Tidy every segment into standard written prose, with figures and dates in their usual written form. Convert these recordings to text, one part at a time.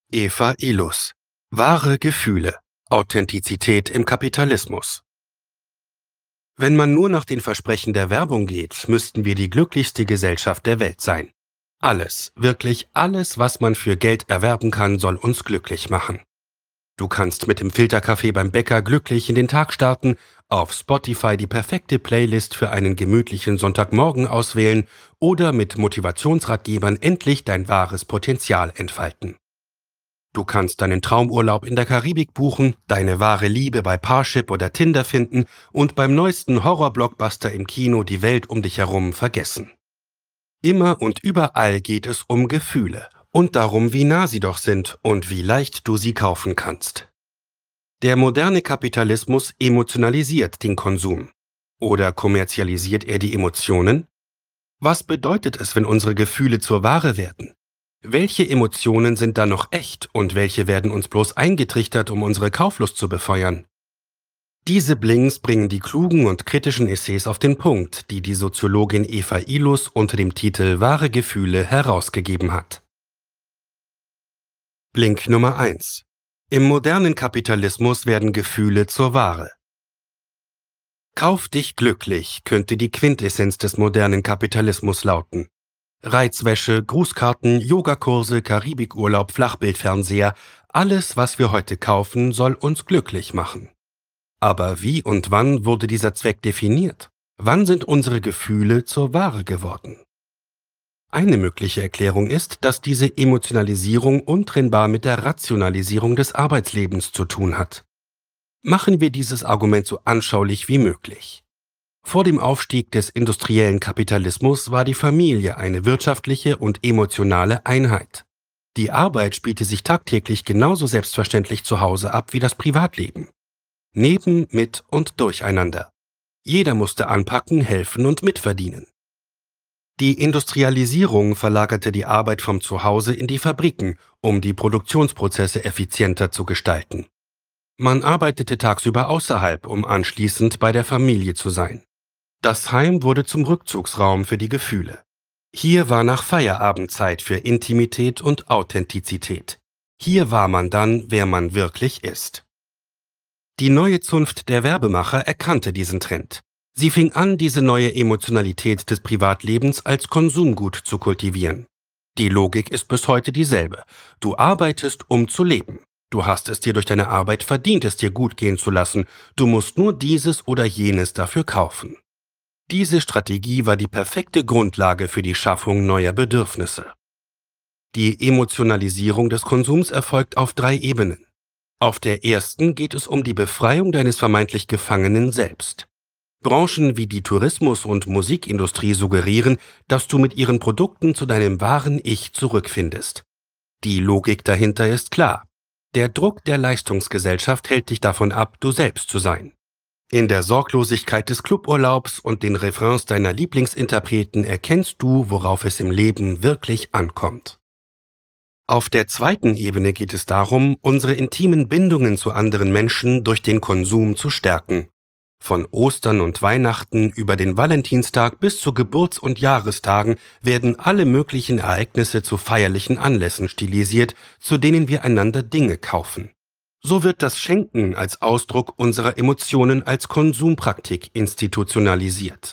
Eva Ilus. Wahre Gefühle. Authentizität im Kapitalismus. Wenn man nur nach den Versprechen der Werbung geht, müssten wir die glücklichste Gesellschaft der Welt sein. Alles, wirklich alles, was man für Geld erwerben kann, soll uns glücklich machen. Du kannst mit dem Filterkaffee beim Bäcker glücklich in den Tag starten, auf Spotify die perfekte Playlist für einen gemütlichen Sonntagmorgen auswählen oder mit Motivationsratgebern endlich dein wahres Potenzial entfalten. Du kannst deinen Traumurlaub in der Karibik buchen, deine wahre Liebe bei Parship oder Tinder finden und beim neuesten Horror-Blockbuster im Kino die Welt um dich herum vergessen. Immer und überall geht es um Gefühle und darum, wie nah sie doch sind und wie leicht du sie kaufen kannst. Der moderne Kapitalismus emotionalisiert den Konsum. Oder kommerzialisiert er die Emotionen? Was bedeutet es, wenn unsere Gefühle zur Ware werden? Welche Emotionen sind da noch echt und welche werden uns bloß eingetrichtert, um unsere Kauflust zu befeuern? Diese Blings bringen die klugen und kritischen Essays auf den Punkt, die die Soziologin Eva Ilus unter dem Titel Wahre Gefühle herausgegeben hat. Blink Nummer 1. Im modernen Kapitalismus werden Gefühle zur Ware. Kauf dich glücklich, könnte die Quintessenz des modernen Kapitalismus lauten. Reizwäsche, Grußkarten, Yogakurse, Karibikurlaub, Flachbildfernseher, alles, was wir heute kaufen, soll uns glücklich machen. Aber wie und wann wurde dieser Zweck definiert? Wann sind unsere Gefühle zur Ware geworden? Eine mögliche Erklärung ist, dass diese Emotionalisierung untrennbar mit der Rationalisierung des Arbeitslebens zu tun hat. Machen wir dieses Argument so anschaulich wie möglich. Vor dem Aufstieg des industriellen Kapitalismus war die Familie eine wirtschaftliche und emotionale Einheit. Die Arbeit spielte sich tagtäglich genauso selbstverständlich zu Hause ab wie das Privatleben. Neben, mit und durcheinander. Jeder musste anpacken, helfen und mitverdienen. Die Industrialisierung verlagerte die Arbeit vom Zuhause in die Fabriken, um die Produktionsprozesse effizienter zu gestalten. Man arbeitete tagsüber außerhalb, um anschließend bei der Familie zu sein. Das Heim wurde zum Rückzugsraum für die Gefühle. Hier war nach Feierabend Zeit für Intimität und Authentizität. Hier war man dann, wer man wirklich ist. Die neue Zunft der Werbemacher erkannte diesen Trend. Sie fing an, diese neue Emotionalität des Privatlebens als Konsumgut zu kultivieren. Die Logik ist bis heute dieselbe. Du arbeitest, um zu leben. Du hast es dir durch deine Arbeit verdient, es dir gut gehen zu lassen. Du musst nur dieses oder jenes dafür kaufen. Diese Strategie war die perfekte Grundlage für die Schaffung neuer Bedürfnisse. Die Emotionalisierung des Konsums erfolgt auf 3 Ebenen. Auf der ersten geht es um die Befreiung deines vermeintlich Gefangenen selbst. Branchen wie die Tourismus- und Musikindustrie suggerieren, dass du mit ihren Produkten zu deinem wahren Ich zurückfindest. Die Logik dahinter ist klar. Der Druck der Leistungsgesellschaft hält dich davon ab, du selbst zu sein. In der Sorglosigkeit des Cluburlaubs und den Refrains deiner Lieblingsinterpreten erkennst du, worauf es im Leben wirklich ankommt. Auf der zweiten Ebene geht es darum, unsere intimen Bindungen zu anderen Menschen durch den Konsum zu stärken. Von Ostern und Weihnachten über den Valentinstag bis zu Geburts- und Jahrestagen werden alle möglichen Ereignisse zu feierlichen Anlässen stilisiert, zu denen wir einander Dinge kaufen. So wird das Schenken als Ausdruck unserer Emotionen als Konsumpraktik institutionalisiert.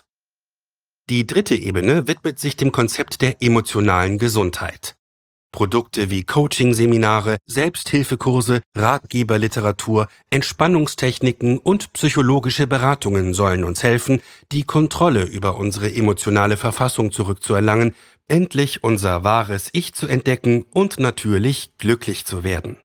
Die dritte Ebene widmet sich dem Konzept der emotionalen Gesundheit. Produkte wie Coaching-Seminare, Selbsthilfekurse, Ratgeberliteratur, Entspannungstechniken und psychologische Beratungen sollen uns helfen, die Kontrolle über unsere emotionale Verfassung zurückzuerlangen, endlich unser wahres Ich zu entdecken und natürlich glücklich zu werden.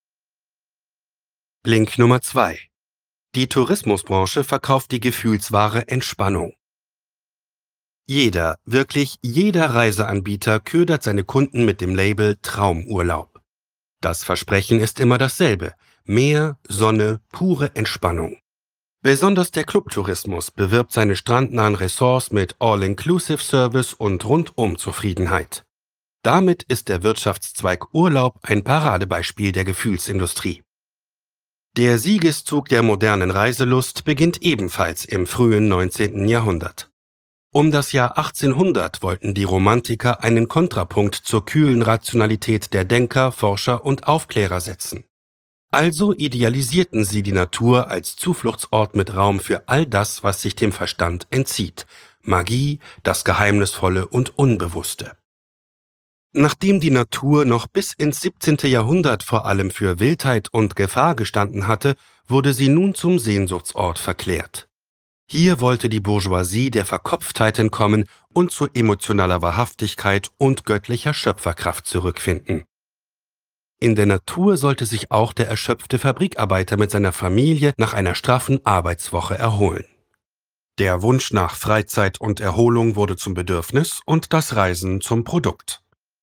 Blink Nummer 2. Die Tourismusbranche verkauft die Gefühlsware Entspannung. Jeder, wirklich jeder Reiseanbieter ködert seine Kunden mit dem Label Traumurlaub. Das Versprechen ist immer dasselbe: Meer, Sonne, pure Entspannung. Besonders der Clubtourismus bewirbt seine strandnahen Ressorts mit All-Inclusive-Service und Rundum-Zufriedenheit. Damit ist der Wirtschaftszweig Urlaub ein Paradebeispiel der Gefühlsindustrie. Der Siegeszug der modernen Reiselust beginnt ebenfalls im frühen 19. Jahrhundert. Um das Jahr 1800 wollten die Romantiker einen Kontrapunkt zur kühlen Rationalität der Denker, Forscher und Aufklärer setzen. Also idealisierten sie die Natur als Zufluchtsort mit Raum für all das, was sich dem Verstand entzieht: Magie, das Geheimnisvolle und Unbewusste. Nachdem die Natur noch bis ins 17. Jahrhundert vor allem für Wildheit und Gefahr gestanden hatte, wurde sie nun zum Sehnsuchtsort verklärt. Hier wollte die Bourgeoisie der Verkopftheit entkommen und zu emotionaler Wahrhaftigkeit und göttlicher Schöpferkraft zurückfinden. In der Natur sollte sich auch der erschöpfte Fabrikarbeiter mit seiner Familie nach einer straffen Arbeitswoche erholen. Der Wunsch nach Freizeit und Erholung wurde zum Bedürfnis und das Reisen zum Produkt.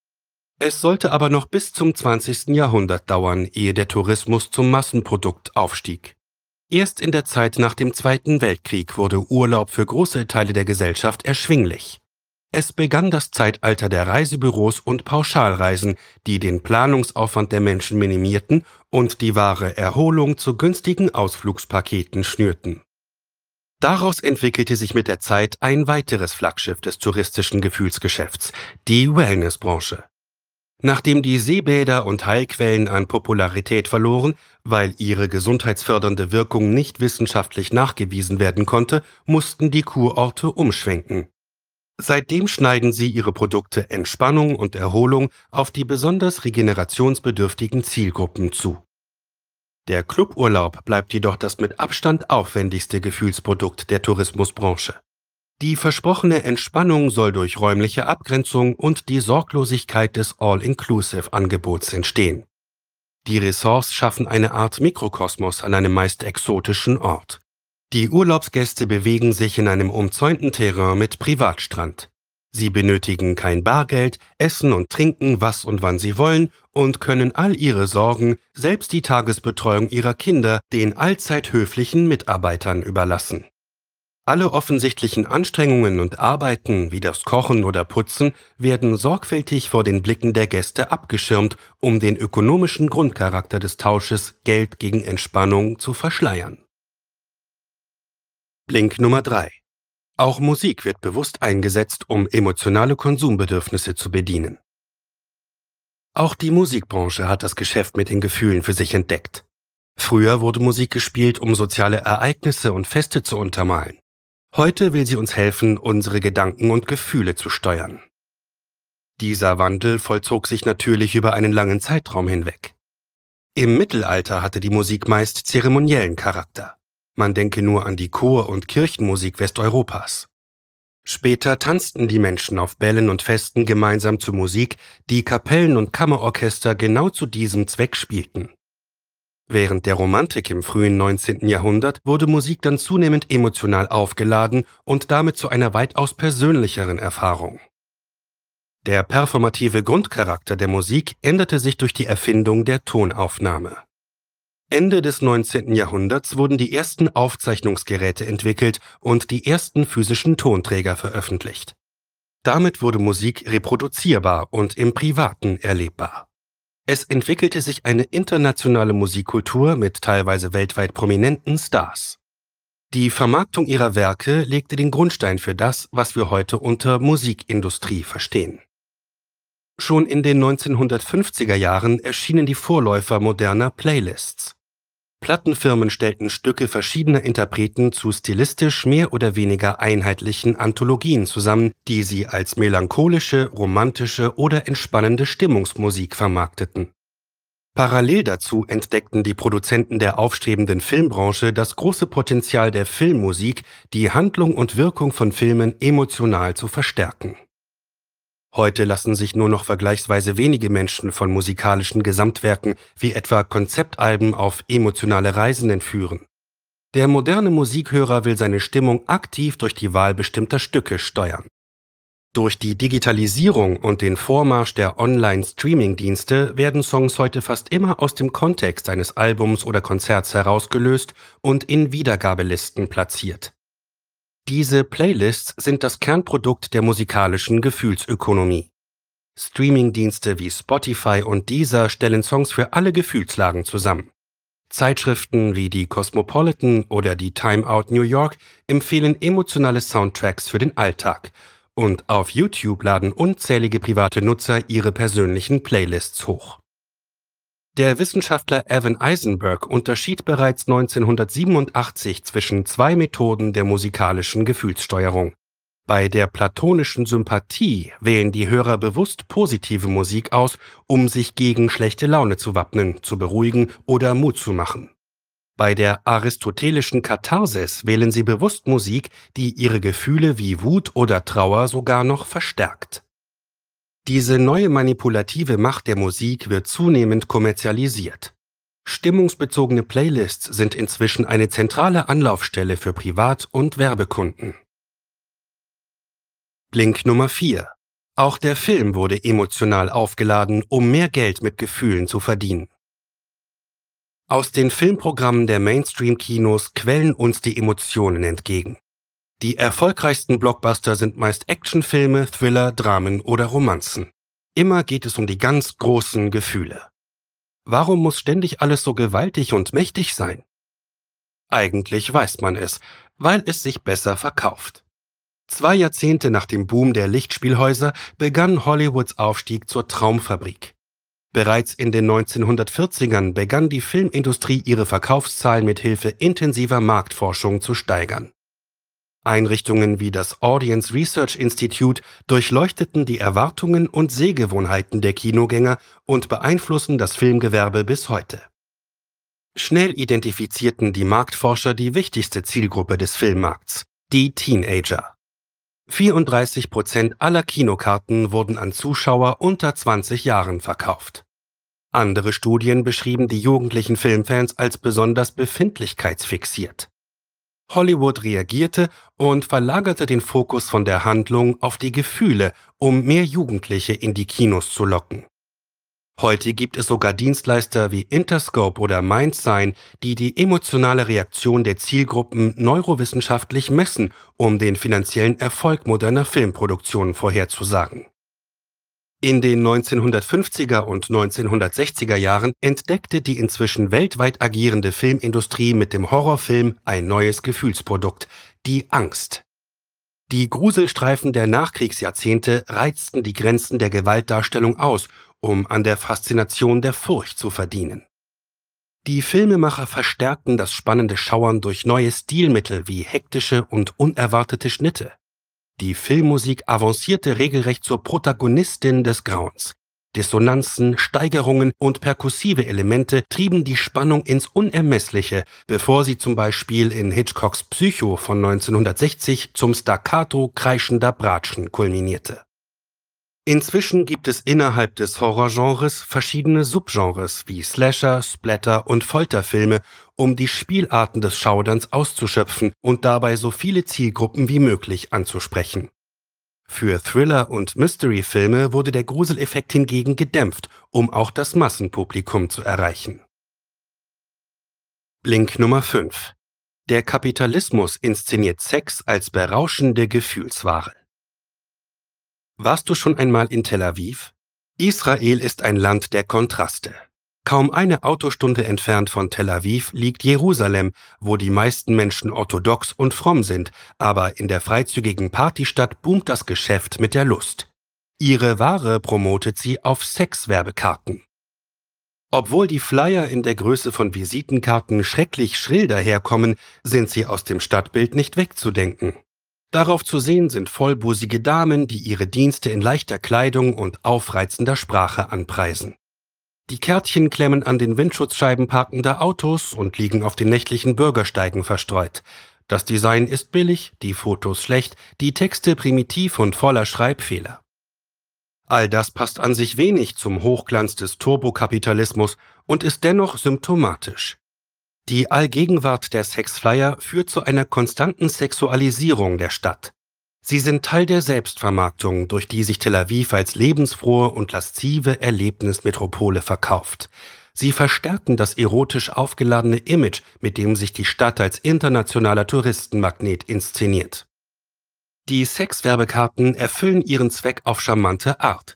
Es sollte aber noch bis zum 20. Jahrhundert dauern, ehe der Tourismus zum Massenprodukt aufstieg. Erst in der Zeit nach dem Zweiten Weltkrieg wurde Urlaub für große Teile der Gesellschaft erschwinglich. Es begann das Zeitalter der Reisebüros und Pauschalreisen, die den Planungsaufwand der Menschen minimierten und die wahre Erholung zu günstigen Ausflugspaketen schnürten. Daraus entwickelte sich mit der Zeit ein weiteres Flaggschiff des touristischen Gefühlsgeschäfts, die Wellnessbranche. Nachdem die Seebäder und Heilquellen an Popularität verloren, weil ihre gesundheitsfördernde Wirkung nicht wissenschaftlich nachgewiesen werden konnte, mussten die Kurorte umschwenken. Seitdem schneiden sie ihre Produkte Entspannung und Erholung auf die besonders regenerationsbedürftigen Zielgruppen zu. Der Cluburlaub bleibt jedoch das mit Abstand aufwendigste Gefühlsprodukt der Tourismusbranche. Die versprochene Entspannung soll durch räumliche Abgrenzung und die Sorglosigkeit des All-Inclusive-Angebots entstehen. Die Ressorts schaffen eine Art Mikrokosmos an einem meist exotischen Ort. Die Urlaubsgäste bewegen sich in einem umzäunten Terrain mit Privatstrand. Sie benötigen kein Bargeld, essen und trinken, was und wann sie wollen und können all ihre Sorgen, selbst die Tagesbetreuung ihrer Kinder, den allzeit höflichen Mitarbeitern überlassen. Alle offensichtlichen Anstrengungen und Arbeiten, wie das Kochen oder Putzen, werden sorgfältig vor den Blicken der Gäste abgeschirmt, um den ökonomischen Grundcharakter des Tausches Geld gegen Entspannung zu verschleiern. Link Nummer 3. Auch Musik wird bewusst eingesetzt, um emotionale Konsumbedürfnisse zu bedienen. Auch die Musikbranche hat das Geschäft mit den Gefühlen für sich entdeckt. Früher wurde Musik gespielt, um soziale Ereignisse und Feste zu untermalen. Heute will sie uns helfen, unsere Gedanken und Gefühle zu steuern. Dieser Wandel vollzog sich natürlich über einen langen Zeitraum hinweg. Im Mittelalter hatte die Musik meist zeremoniellen Charakter. Man denke nur an die Chor- und Kirchenmusik Westeuropas. Später tanzten die Menschen auf Bällen und Festen gemeinsam zu Musik, die Kapellen und Kammerorchester genau zu diesem Zweck spielten. Während der Romantik im frühen 19. Jahrhundert wurde Musik dann zunehmend emotional aufgeladen und damit zu einer weitaus persönlicheren Erfahrung. Der performative Grundcharakter der Musik änderte sich durch die Erfindung der Tonaufnahme. Ende des 19. Jahrhunderts wurden die ersten Aufzeichnungsgeräte entwickelt und die ersten physischen Tonträger veröffentlicht. Damit wurde Musik reproduzierbar und im Privaten erlebbar. Es entwickelte sich eine internationale Musikkultur mit teilweise weltweit prominenten Stars. Die Vermarktung ihrer Werke legte den Grundstein für das, was wir heute unter Musikindustrie verstehen. Schon in den 1950er Jahren erschienen die Vorläufer moderner Playlists. Plattenfirmen stellten Stücke verschiedener Interpreten zu stilistisch mehr oder weniger einheitlichen Anthologien zusammen, die sie als melancholische, romantische oder entspannende Stimmungsmusik vermarkteten. Parallel dazu entdeckten die Produzenten der aufstrebenden Filmbranche das große Potenzial der Filmmusik, die Handlung und Wirkung von Filmen emotional zu verstärken. Heute lassen sich nur noch vergleichsweise wenige Menschen von musikalischen Gesamtwerken wie etwa Konzeptalben auf emotionale Reisen entführen. Der moderne Musikhörer will seine Stimmung aktiv durch die Wahl bestimmter Stücke steuern. Durch die Digitalisierung und den Vormarsch der Online-Streaming-Dienste werden Songs heute fast immer aus dem Kontext eines Albums oder Konzerts herausgelöst und in Wiedergabelisten platziert. Diese Playlists sind das Kernprodukt der musikalischen Gefühlsökonomie. Streamingdienste wie Spotify und Deezer stellen Songs für alle Gefühlslagen zusammen. Zeitschriften wie die Cosmopolitan oder die Time Out New York empfehlen emotionale Soundtracks für den Alltag. Und auf YouTube laden unzählige private Nutzer ihre persönlichen Playlists hoch. Der Wissenschaftler Evan Eisenberg unterschied bereits 1987 zwischen zwei Methoden der musikalischen Gefühlssteuerung. Bei der platonischen Sympathie wählen die Hörer bewusst positive Musik aus, um sich gegen schlechte Laune zu wappnen, zu beruhigen oder Mut zu machen. Bei der aristotelischen Katharsis wählen sie bewusst Musik, die ihre Gefühle wie Wut oder Trauer sogar noch verstärkt. Diese neue manipulative Macht der Musik wird zunehmend kommerzialisiert. Stimmungsbezogene Playlists sind inzwischen eine zentrale Anlaufstelle für Privat- und Werbekunden. Blink Nummer 4. Auch der Film wurde emotional aufgeladen, um mehr Geld mit Gefühlen zu verdienen. Aus den Filmprogrammen der Mainstream-Kinos quellen uns die Emotionen entgegen. Die erfolgreichsten Blockbuster sind meist Actionfilme, Thriller, Dramen oder Romanzen. Immer geht es um die ganz großen Gefühle. Warum muss ständig alles so gewaltig und mächtig sein? Eigentlich weiß man es, weil es sich besser verkauft. 2 Jahrzehnte nach dem Boom der Lichtspielhäuser begann Hollywoods Aufstieg zur Traumfabrik. Bereits in den 1940ern begann die Filmindustrie ihre Verkaufszahlen mit Hilfe intensiver Marktforschung zu steigern. Einrichtungen wie das Audience Research Institute durchleuchteten die Erwartungen und Sehgewohnheiten der Kinogänger und beeinflussen das Filmgewerbe bis heute. Schnell identifizierten die Marktforscher die wichtigste Zielgruppe des Filmmarkts, die Teenager. 34% aller Kinokarten wurden an Zuschauer unter 20 Jahren verkauft. Andere Studien beschrieben die jugendlichen Filmfans als besonders befindlichkeitsfixiert. Hollywood reagierte und verlagerte den Fokus von der Handlung auf die Gefühle, um mehr Jugendliche in die Kinos zu locken. Heute gibt es sogar Dienstleister wie Interscope oder Mindsign, die die emotionale Reaktion der Zielgruppen neurowissenschaftlich messen, um den finanziellen Erfolg moderner Filmproduktionen vorherzusagen. In den 1950er und 1960er Jahren entdeckte die inzwischen weltweit agierende Filmindustrie mit dem Horrorfilm ein neues Gefühlsprodukt, die Angst. Die Gruselstreifen der Nachkriegsjahrzehnte reizten die Grenzen der Gewaltdarstellung aus, um an der Faszination der Furcht zu verdienen. Die Filmemacher verstärkten das spannende Schauern durch neue Stilmittel wie hektische und unerwartete Schnitte. Die Filmmusik avancierte regelrecht zur Protagonistin des Grauens. Dissonanzen, Steigerungen und perkussive Elemente trieben die Spannung ins Unermessliche, bevor sie zum Beispiel in Hitchcocks Psycho von 1960 zum Staccato kreischender Bratschen kulminierte. Inzwischen gibt es innerhalb des Horrorgenres verschiedene Subgenres wie Slasher, Splatter und Folterfilme, um die Spielarten des Schauderns auszuschöpfen und dabei so viele Zielgruppen wie möglich anzusprechen. Für Thriller- und Mystery-Filme wurde der Gruseleffekt hingegen gedämpft, um auch das Massenpublikum zu erreichen. Blink Nummer 5. Der Kapitalismus inszeniert Sex als berauschende Gefühlsware. Warst du schon einmal in Tel Aviv? Israel ist ein Land der Kontraste. Kaum eine Autostunde entfernt von Tel Aviv liegt Jerusalem, wo die meisten Menschen orthodox und fromm sind, aber in der freizügigen Partystadt boomt das Geschäft mit der Lust. Ihre Ware promotet sie auf Sexwerbekarten. Obwohl die Flyer in der Größe von Visitenkarten schrecklich schrill daherkommen, sind sie aus dem Stadtbild nicht wegzudenken. Darauf zu sehen sind vollbusige Damen, die ihre Dienste in leichter Kleidung und aufreizender Sprache anpreisen. Die Kärtchen klemmen an den Windschutzscheiben parkender Autos und liegen auf den nächtlichen Bürgersteigen verstreut. Das Design ist billig, die Fotos schlecht, die Texte primitiv und voller Schreibfehler. All das passt an sich wenig zum Hochglanz des Turbokapitalismus und ist dennoch symptomatisch. Die Allgegenwart der Sexflyer führt zu einer konstanten Sexualisierung der Stadt. Sie sind Teil der Selbstvermarktung, durch die sich Tel Aviv als lebensfrohe und laszive Erlebnismetropole verkauft. Sie verstärken das erotisch aufgeladene Image, mit dem sich die Stadt als internationaler Touristenmagnet inszeniert. Die Sexwerbekarten erfüllen ihren Zweck auf charmante Art.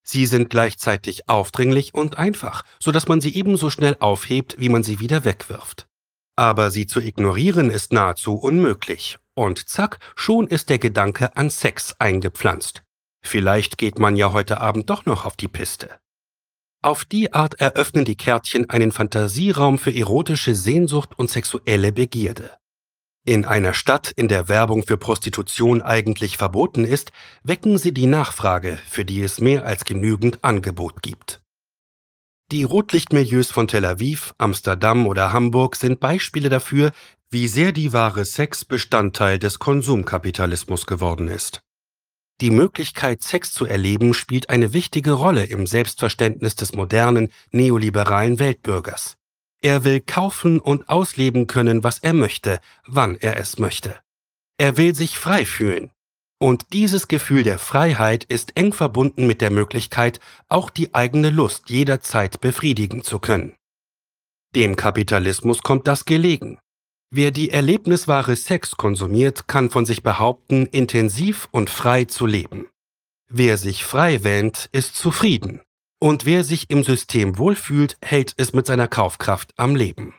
Sie sind gleichzeitig aufdringlich und einfach, sodass man sie ebenso schnell aufhebt, wie man sie wieder wegwirft. Aber sie zu ignorieren ist nahezu unmöglich. Und zack, schon ist der Gedanke an Sex eingepflanzt. Vielleicht geht man ja heute Abend doch noch auf die Piste. Auf die Art eröffnen die Kärtchen einen Fantasieraum für erotische Sehnsucht und sexuelle Begierde. In einer Stadt, in der Werbung für Prostitution eigentlich verboten ist, wecken sie die Nachfrage, für die es mehr als genügend Angebot gibt. Die Rotlichtmilieus von Tel Aviv, Amsterdam oder Hamburg sind Beispiele dafür, wie sehr die Ware Sex Bestandteil des Konsumkapitalismus geworden ist. Die Möglichkeit, Sex zu erleben, spielt eine wichtige Rolle im Selbstverständnis des modernen, neoliberalen Weltbürgers. Er will kaufen und ausleben können, was er möchte, wann er es möchte. Er will sich frei fühlen. Und dieses Gefühl der Freiheit ist eng verbunden mit der Möglichkeit, auch die eigene Lust jederzeit befriedigen zu können. Dem Kapitalismus kommt das gelegen. Wer die Erlebnisware Sex konsumiert, kann von sich behaupten, intensiv und frei zu leben. Wer sich frei wähnt, ist zufrieden. Und wer sich im System wohlfühlt, hält es mit seiner Kaufkraft am Leben.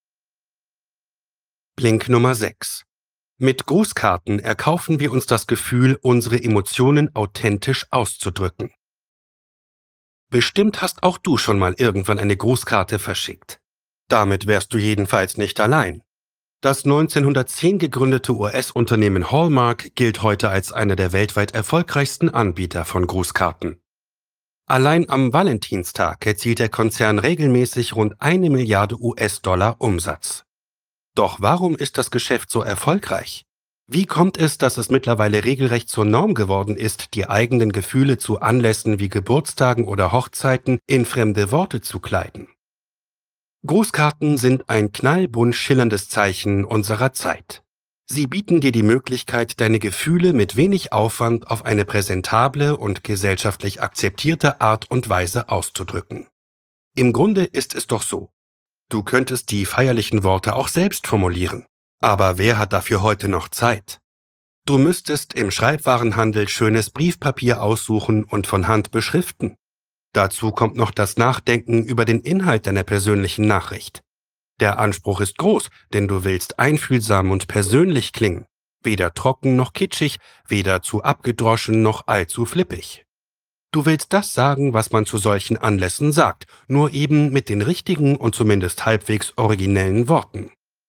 Blink Nummer 6. Mit Grußkarten erkaufen wir uns das Gefühl, unsere Emotionen authentisch auszudrücken. Bestimmt hast auch du schon mal irgendwann eine Grußkarte verschickt. Damit wärst du jedenfalls nicht allein. Das 1910 gegründete US-Unternehmen Hallmark gilt heute als einer der weltweit erfolgreichsten Anbieter von Grußkarten. Allein am Valentinstag erzielt der Konzern regelmäßig rund 1 Milliarde US-Dollar Umsatz. Doch warum ist das Geschäft so erfolgreich? Wie kommt es, dass es mittlerweile regelrecht zur Norm geworden ist, die eigenen Gefühle zu Anlässen wie Geburtstagen oder Hochzeiten in fremde Worte zu kleiden? Grußkarten sind ein knallbunt schillerndes Zeichen unserer Zeit. Sie bieten dir die Möglichkeit, deine Gefühle mit wenig Aufwand auf eine präsentable und gesellschaftlich akzeptierte Art und Weise auszudrücken. Im Grunde ist es doch so. Du könntest die feierlichen Worte auch selbst formulieren. Aber wer hat dafür heute noch Zeit? Du müsstest im Schreibwarenhandel schönes Briefpapier aussuchen und von Hand beschriften. Dazu kommt noch das Nachdenken über den Inhalt deiner persönlichen Nachricht. Der Anspruch ist groß, denn du willst einfühlsam und persönlich klingen. Weder trocken noch kitschig, weder zu abgedroschen noch allzu flippig. Du willst das sagen, was man zu solchen Anlässen sagt, nur eben mit den richtigen und zumindest halbwegs originellen Worten.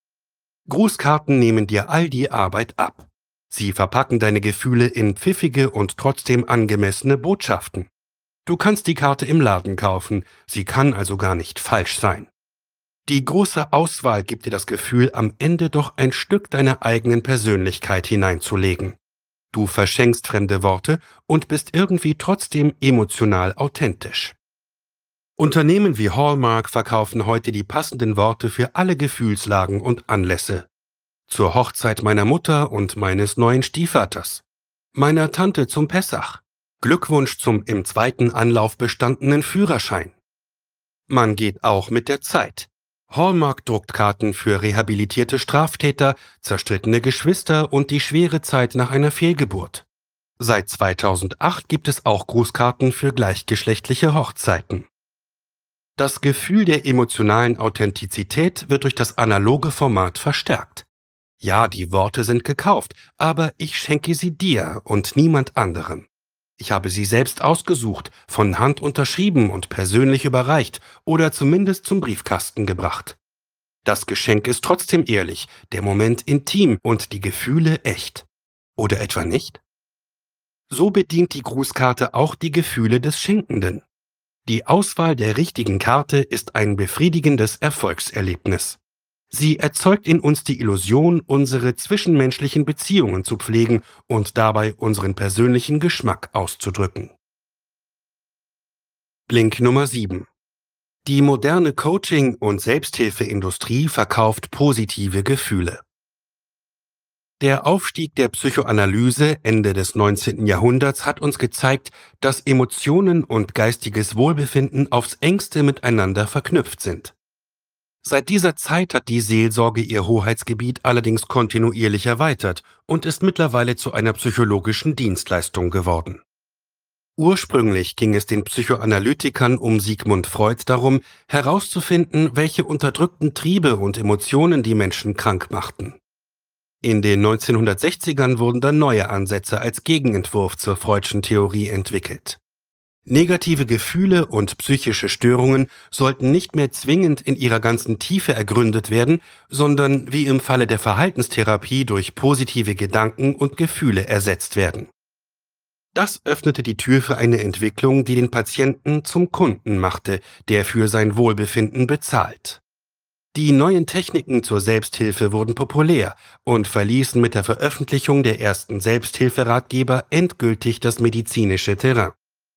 Grußkarten nehmen dir all die Arbeit ab. Sie verpacken deine Gefühle in pfiffige und trotzdem angemessene Botschaften. Du kannst die Karte im Laden kaufen, sie kann also gar nicht falsch sein. Die große Auswahl gibt dir das Gefühl, am Ende doch ein Stück deiner eigenen Persönlichkeit hineinzulegen. Du verschenkst fremde Worte und bist irgendwie trotzdem emotional authentisch. Unternehmen wie Hallmark verkaufen heute die passenden Worte für alle Gefühlslagen und Anlässe. Zur Hochzeit meiner Mutter und meines neuen Stiefvaters. Meiner Tante zum Pessach. Glückwunsch zum im zweiten Anlauf bestandenen Führerschein. Man geht auch mit der Zeit. Hallmark druckt Karten für rehabilitierte Straftäter, zerstrittene Geschwister und die schwere Zeit nach einer Fehlgeburt. Seit 2008 gibt es auch Grußkarten für gleichgeschlechtliche Hochzeiten. Das Gefühl der emotionalen Authentizität wird durch das analoge Format verstärkt. Ja, die Worte sind gekauft, aber ich schenke sie dir und niemand anderem. Ich habe sie selbst ausgesucht, von Hand unterschrieben und persönlich überreicht oder zumindest zum Briefkasten gebracht. Das Geschenk ist trotzdem ehrlich, der Moment intim und die Gefühle echt. Oder etwa nicht? So bedient die Grußkarte auch die Gefühle des Schenkenden. Die Auswahl der richtigen Karte ist ein befriedigendes Erfolgserlebnis. Sie erzeugt in uns die Illusion, unsere zwischenmenschlichen Beziehungen zu pflegen und dabei unseren persönlichen Geschmack auszudrücken. Blink Nummer 7. Die moderne Coaching- und Selbsthilfeindustrie verkauft positive Gefühle. Der Aufstieg der Psychoanalyse Ende des 19. Jahrhunderts hat uns gezeigt, dass Emotionen und geistiges Wohlbefinden aufs engste miteinander verknüpft sind. Seit dieser Zeit hat die Seelsorge ihr Hoheitsgebiet allerdings kontinuierlich erweitert und ist mittlerweile zu einer psychologischen Dienstleistung geworden. Ursprünglich ging es den Psychoanalytikern um Sigmund Freud darum, herauszufinden, welche unterdrückten Triebe und Emotionen die Menschen krank machten. In den 1960ern wurden dann neue Ansätze als Gegenentwurf zur Freudschen Theorie entwickelt. Negative Gefühle und psychische Störungen sollten nicht mehr zwingend in ihrer ganzen Tiefe ergründet werden, sondern wie im Falle der Verhaltenstherapie durch positive Gedanken und Gefühle ersetzt werden. Das öffnete die Tür für eine Entwicklung, die den Patienten zum Kunden machte, der für sein Wohlbefinden bezahlt. Die neuen Techniken zur Selbsthilfe wurden populär und verließen mit der Veröffentlichung der ersten Selbsthilferatgeber endgültig das medizinische Terrain.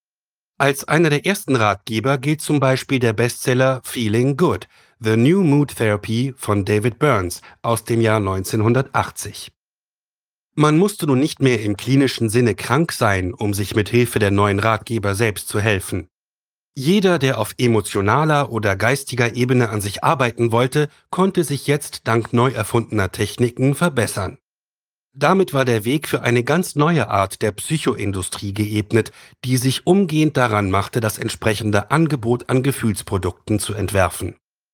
Als einer der ersten Ratgeber gilt zum Beispiel der Bestseller Feeling Good, The New Mood Therapy von David Burns aus dem Jahr 1980. Man musste nun nicht mehr im klinischen Sinne krank sein, um sich mit Hilfe der neuen Ratgeber selbst zu helfen. Jeder, der auf emotionaler oder geistiger Ebene an sich arbeiten wollte, konnte sich jetzt dank neu erfundener Techniken verbessern. Damit war der Weg für eine ganz neue Art der Psychoindustrie geebnet, die sich umgehend daran machte, das entsprechende Angebot an Gefühlsprodukten zu entwerfen.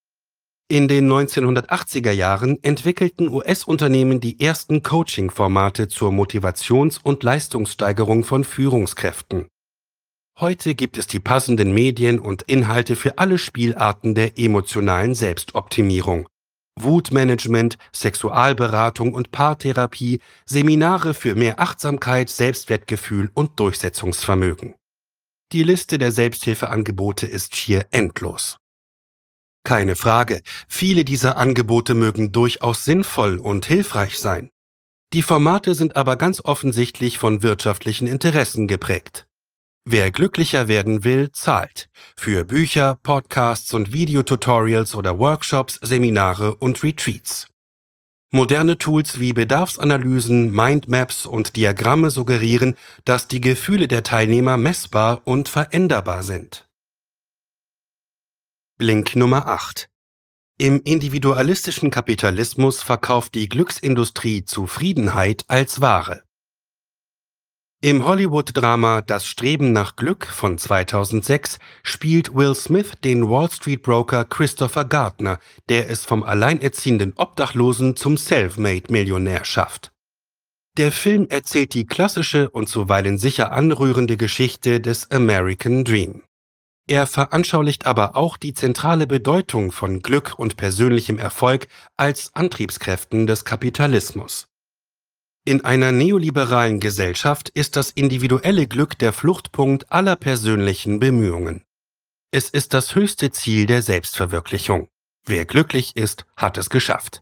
In den 1980er Jahren entwickelten US-Unternehmen die ersten Coaching-Formate zur Motivations- und Leistungssteigerung von Führungskräften. Heute gibt es die passenden Medien und Inhalte für alle Spielarten der emotionalen Selbstoptimierung. Wutmanagement, Sexualberatung und Paartherapie, Seminare für mehr Achtsamkeit, Selbstwertgefühl und Durchsetzungsvermögen. Die Liste der Selbsthilfeangebote ist schier endlos. Keine Frage, viele dieser Angebote mögen durchaus sinnvoll und hilfreich sein. Die Formate sind aber ganz offensichtlich von wirtschaftlichen Interessen geprägt. Wer glücklicher werden will, zahlt. Für Bücher, Podcasts und Videotutorials oder Workshops, Seminare und Retreats. Moderne Tools wie Bedarfsanalysen, Mindmaps und Diagramme suggerieren, dass die Gefühle der Teilnehmer messbar und veränderbar sind. Link Nummer 8. Im individualistischen Kapitalismus verkauft die Glücksindustrie Zufriedenheit als Ware. Im Hollywood-Drama Das Streben nach Glück von 2006 spielt Will Smith den Wall-Street-Broker Christopher Gardner, der es vom alleinerziehenden Obdachlosen zum Self-Made-Millionär schafft. Der Film erzählt die klassische und zuweilen sicher anrührende Geschichte des American Dream. Er veranschaulicht aber auch die zentrale Bedeutung von Glück und persönlichem Erfolg als Antriebskräften des Kapitalismus. In einer neoliberalen Gesellschaft ist das individuelle Glück der Fluchtpunkt aller persönlichen Bemühungen. Es ist das höchste Ziel der Selbstverwirklichung. Wer glücklich ist, hat es geschafft.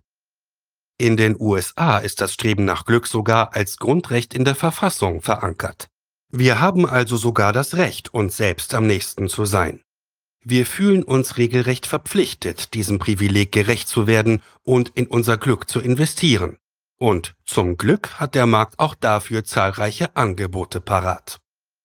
In den USA ist das Streben nach Glück sogar als Grundrecht in der Verfassung verankert. Wir haben also sogar das Recht, uns selbst am nächsten zu sein. Wir fühlen uns regelrecht verpflichtet, diesem Privileg gerecht zu werden und in unser Glück zu investieren. Und zum Glück hat der Markt auch dafür zahlreiche Angebote parat.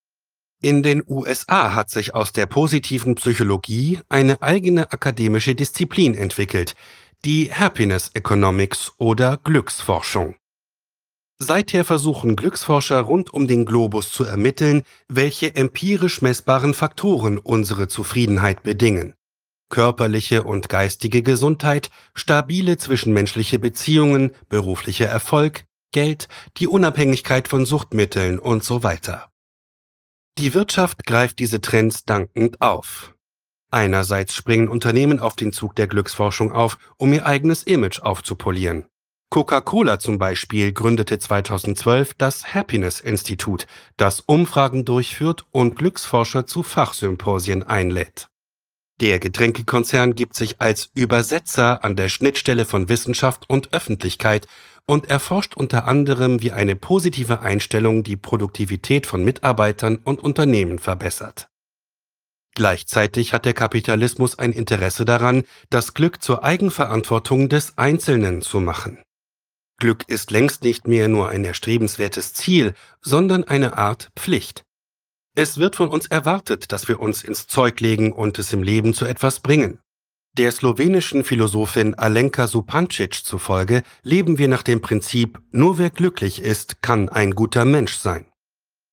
In den USA hat sich aus der positiven Psychologie eine eigene akademische Disziplin entwickelt, die Happiness Economics oder Glücksforschung. Seither versuchen Glücksforscher rund um den Globus zu ermitteln, welche empirisch messbaren Faktoren unsere Zufriedenheit bedingen. Körperliche und geistige Gesundheit, stabile zwischenmenschliche Beziehungen, beruflicher Erfolg, Geld, die Unabhängigkeit von Suchtmitteln und so weiter. Die Wirtschaft greift diese Trends dankend auf. Einerseits springen Unternehmen auf den Zug der Glücksforschung auf, um ihr eigenes Image aufzupolieren. Coca-Cola zum Beispiel gründete 2012 das Happiness-Institut, das Umfragen durchführt und Glücksforscher zu Fachsymposien einlädt. Der Getränkekonzern gibt sich als Übersetzer an der Schnittstelle von Wissenschaft und Öffentlichkeit und erforscht unter anderem, wie eine positive Einstellung die Produktivität von Mitarbeitern und Unternehmen verbessert. Gleichzeitig hat der Kapitalismus ein Interesse daran, das Glück zur Eigenverantwortung des Einzelnen zu machen. Glück ist längst nicht mehr nur ein erstrebenswertes Ziel, sondern eine Art Pflicht. Es wird von uns erwartet, dass wir uns ins Zeug legen und es im Leben zu etwas bringen. Der slowenischen Philosophin Alenka Supancic zufolge leben wir nach dem Prinzip, nur wer glücklich ist, kann ein guter Mensch sein.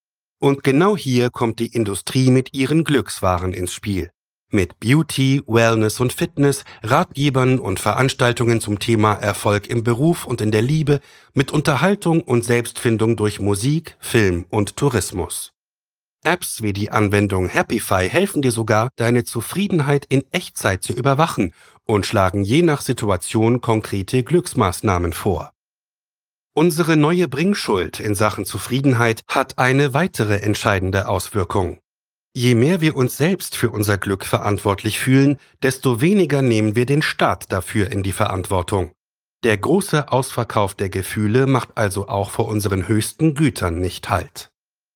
Und genau hier kommt die Industrie mit ihren Glückswaren ins Spiel. Mit Beauty, Wellness und Fitness, Ratgebern und Veranstaltungen zum Thema Erfolg im Beruf und in der Liebe, mit Unterhaltung und Selbstfindung durch Musik, Film und Tourismus. Apps wie die Anwendung Happify helfen dir sogar, deine Zufriedenheit in Echtzeit zu überwachen und schlagen je nach Situation konkrete Glücksmaßnahmen vor. Unsere neue Bringschuld in Sachen Zufriedenheit hat eine weitere entscheidende Auswirkung. Je mehr wir uns selbst für unser Glück verantwortlich fühlen, desto weniger nehmen wir den Staat dafür in die Verantwortung. Der große Ausverkauf der Gefühle macht also auch vor unseren höchsten Gütern nicht Halt.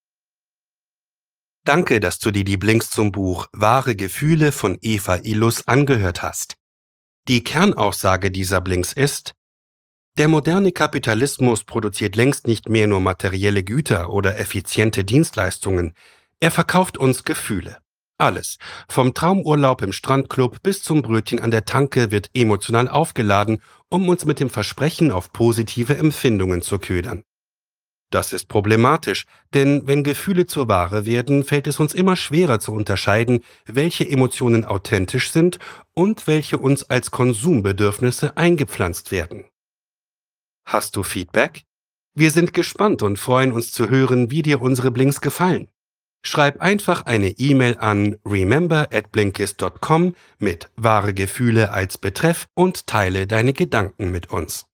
Danke, dass du dir die Blinks zum Buch Wahre Gefühle von Eva Ilus angehört hast. Die Kernaussage dieser Blinks ist: Der moderne Kapitalismus produziert längst nicht mehr nur materielle Güter oder effiziente Dienstleistungen. Er verkauft uns Gefühle. Alles, vom Traumurlaub im Strandclub bis zum Brötchen an der Tanke, wird emotional aufgeladen, um uns mit dem Versprechen auf positive Empfindungen zu ködern. Das ist problematisch, denn wenn Gefühle zur Ware werden, fällt es uns immer schwerer zu unterscheiden, welche Emotionen authentisch sind und welche uns als Konsumbedürfnisse eingepflanzt werden. Hast du Feedback? Wir sind gespannt und freuen uns zu hören, wie dir unsere Blinks gefallen. Schreib einfach eine E-Mail an remember@blinkist.com mit wahre Gefühle als Betreff und teile deine Gedanken mit uns.